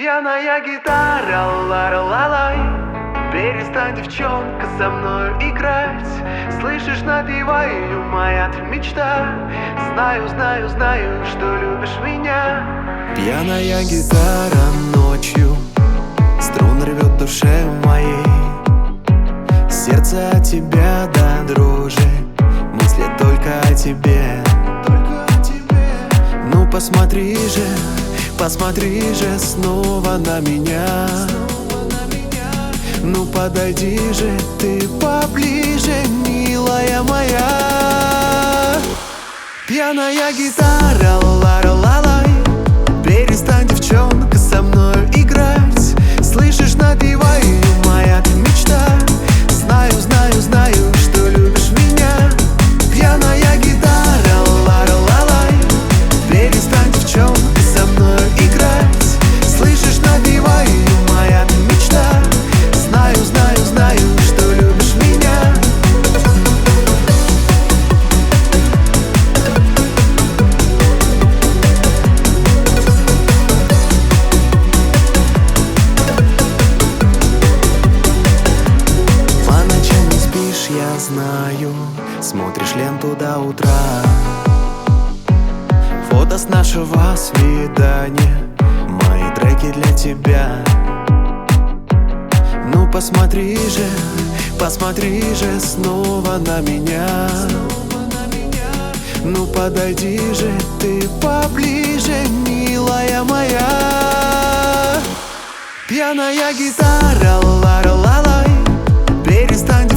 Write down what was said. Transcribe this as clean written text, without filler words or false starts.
Пьяная гитара, ла-ла-ла-лай. Перестань, девчонка, со мною играть. Слышишь, напеваю, моя ты мечта. Знаю, знаю, знаю, что любишь меня. Пьяная гитара ночью струн рвет душе моей. Сердце от тебя до дрожи, мысли только о тебе. Ну посмотри же снова на меня. Ну подойди же ты поближе, милая моя. Пьяная гитара, ла-ла-ла-лай. Перестань, девчонка, со мною играть. Слышишь, напеваю, моя ты мечта. Знаю, знаю, знаю, что любишь меня. Пьяная гитара, ла-ла-ла-лай. Перестань, девчонка, со мною играть. Слышишь, напеваю, моя ты мечта. Знаю, знаю, знаю, что любишь меня. По ночам не спишь, я знаю. Смотришь ленту до утра. Фото с нашего свидания, мои треки для тебя. Ну посмотри же снова на меня. Ну подойди же ты поближе, милая моя. Пьяная гитара, ла-ла-ла-лай. Перестань,